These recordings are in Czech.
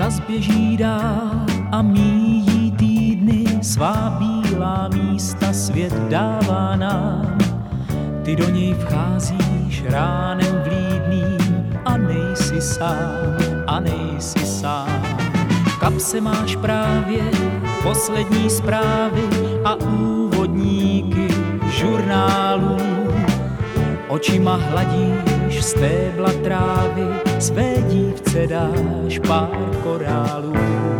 Čas běží dál a míjí týdny, svá bílá místa svět dává nám. Ty do něj vcházíš ránem vlídným a nejsi sám, a nejsi sám. V kapse máš právě poslední zprávy a úvodníky žurnálů. Očima hladíš stébla trávy, své dívce dáš pár korálů.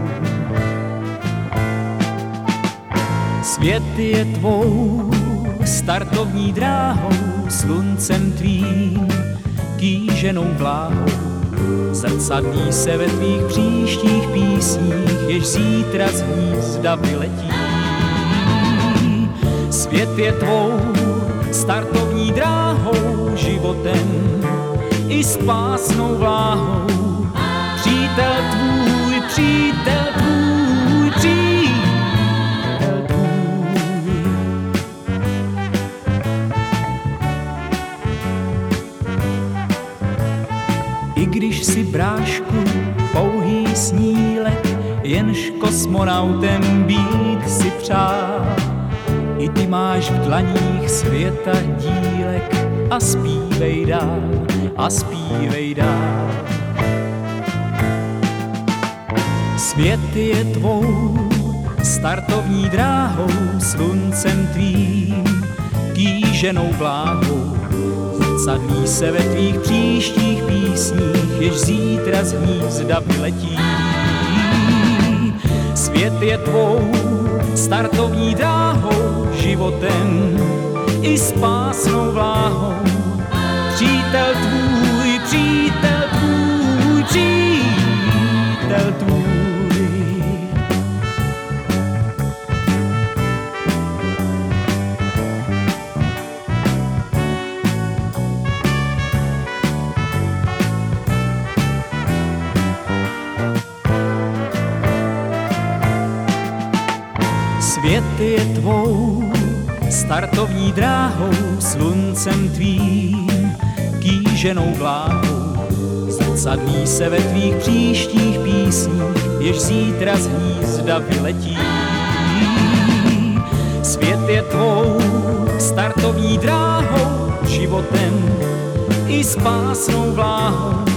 Svět je tvou startovní dráhou, sluncem tvým, kýženou vláhou. Zrcadlí se ve tvých příštích písních, jež zítra z hnízda vyletí. Svět je tvou startovní dráhou, životem i spásnou vláhou. Přítel tvůj, přítel tvůj, přítel tvůj. I když si brášku pouhý snílek, jenž kosmonautem být si přál, i ty máš v dlaních světa dílek a zpívej dál, a zpívej dál. Svět je tvou startovní dráhou, sluncem tvým, kýženou vláhou. Zrcadlí se ve tvých příštích písních, jež zítra z hnízda vyletí. Svět je tvou startovní dráhou, životem i spásnou vláhou. Přítel tvůj, přítel tvůj, přítel tvůj. Svět je tvou startovní dráhou, sluncem tvým, kýženou vláhou. Zrcadlí se ve tvých příštích písních, jež zítra z hnízda vyletí. Svět je tvou startovní dráhou, životem i spásnou vláhou.